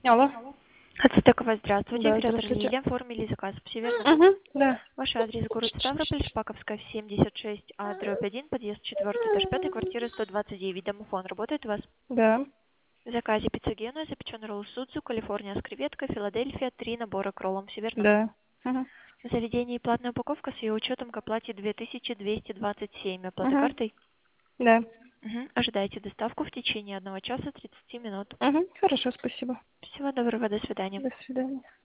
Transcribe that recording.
Алло. Ацтекова, здравствуйте. Да, Оператор здравствуйте. Лилия, оформили заказ. Все верно? Угу, да. Ваш адрес город Ставрополь, Шпаковская, 76, дробь 1, подъезд 4, этаж 5, квартира 129. Домофон работает у вас? Да. В заказе пицца Гена, запеченный ролл Судзу, Калифорния с креветкой, Филадельфия, 3 набора к роллам. Все верно? Да. Угу. В заведении платная упаковка с ее учетом к оплате 2227. Оплата Угу. картой? Да. Угу. Ожидайте доставку в течение 1 часа 30 минут. Угу. Хорошо, спасибо. Всего доброго, до свидания. До свидания.